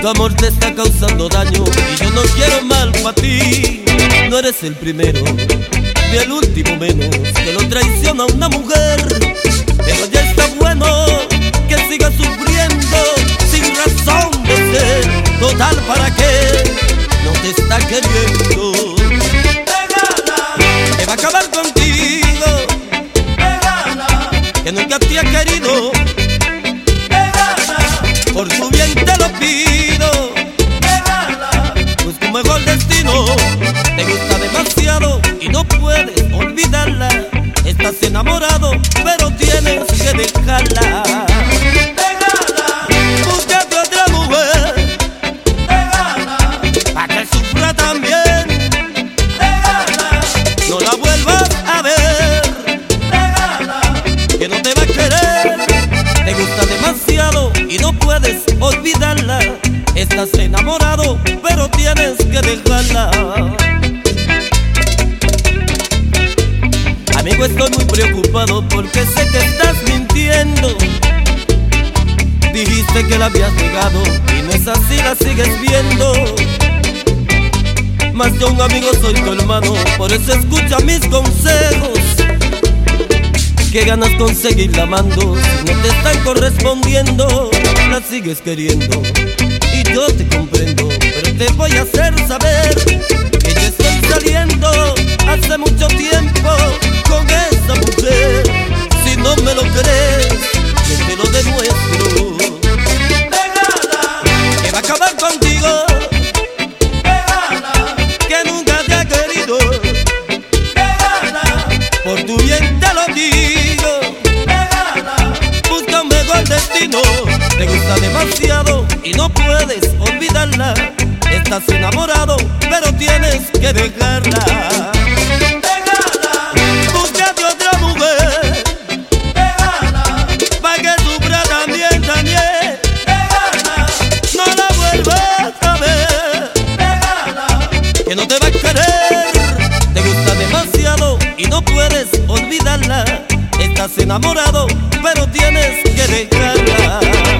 Tu amor te está causando daño y yo no quiero mal para ti. No eres el primero ni el último menos que lo traiciona una mujer. Pero ya está bueno que siga sufriendo sin razón de ser. Total, ¿para qué? No te está queriendo. Que va a acabar contigo. Que nunca te ha querido. Por tu bien te lo pido. Busca un mejor destino. Te gusta demasiado y no puedes olvidarla. Estás enamorado, pero tienes que dejarla. Búscate otra mujer. Pa' que sufra también. No la vuelvas a ver. Que no te va a querer. Te gusta demasiado y no puedes olvidarla. Estás enamorado, pero tienes que dejarla. Amigo, estoy muy preocupado porque sé que estás mintiendo. Dijiste que la habías negado y no es así, la sigues viendo. Más que un amigo soy tu hermano, por eso escucha mis consejos. ¿Qué ganas con seguirla amando si no te están correspondiendo? La sigues queriendo y yo te comprendo, pero te voy a hacer saber que yo estoy saliendo hace mucho tiempo con esa mujer. Si no me lo crees, yo te lo demuestro. Que va a acabar contigo. Que nunca te ha querido. Por tu bien te lo digo. Busca un mejor destino. Te gusta demasiado y no puedes olvidarla. Estás enamorado, pero tienes que dejarla. Búscate otra mujer. Pa' que sufra también. No la vuelvas a ver. Que no te va a querer. Te gusta demasiado y no puedes olvidarla. Estás enamorado, pero tienes que dejarla.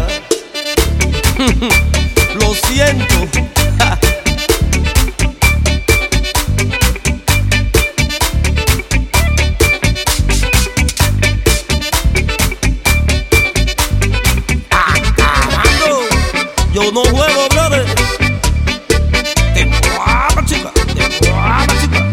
Lo siento. Yo no juego, brother. Te mueva, chica. Te mueva, chica.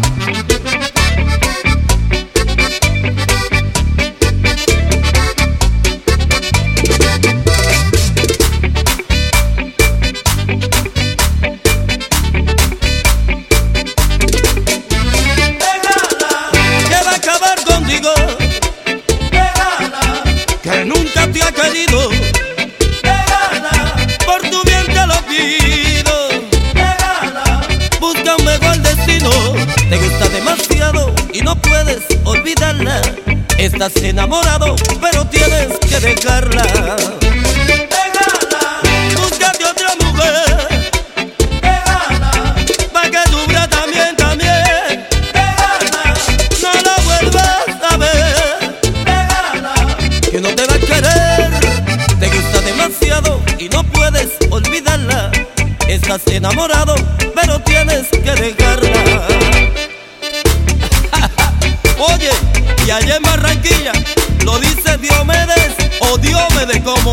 Que va a acabar contigo. Que nunca te ha querido. Por tu bien te lo pido. Busca un mejor destino. Te gusta demasiado y no puedes olvidarla. Estás enamorado, pero tienes que dejarla. Búscate otra mujer. Pa' que sufra también. No la vuelvas a ver. Que no te va a querer. Te gusta demasiado y no puedes olvidarla. Estás enamorado, pero tienes que dejarla. Oye, y allá en Barranquilla lo dice Diomedes o Diómedes como